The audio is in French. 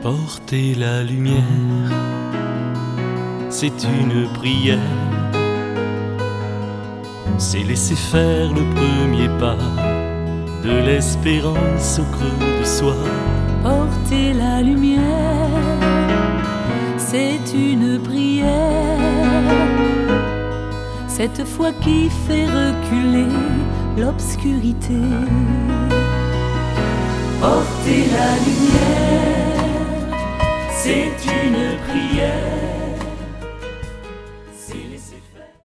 Porter la lumière, c'est une prière. C'est laisser faire le premier pas de l'espérance au creux de soi. Porter la lumière, c'est une prière. Cette foi qui fait reculer l'obscurité. Porter la lumière, c'est une prière.